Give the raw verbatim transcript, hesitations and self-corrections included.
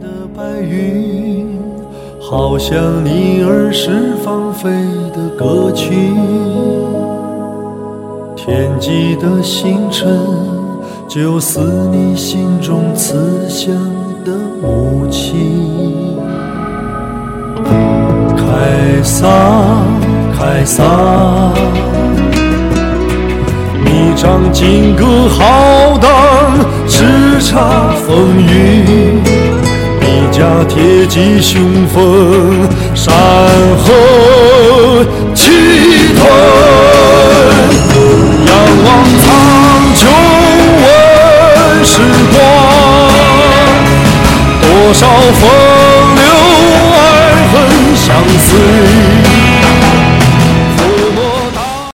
的白云，好像你儿时放飞的歌曲。天际的星辰，就似你心中慈祥的母亲。凯撒，凯撒，你仗金戈浩荡，叱咤风云。你驾铁骑雄风，山河气吞。仰望苍穹问时光，多少风流爱恨相随。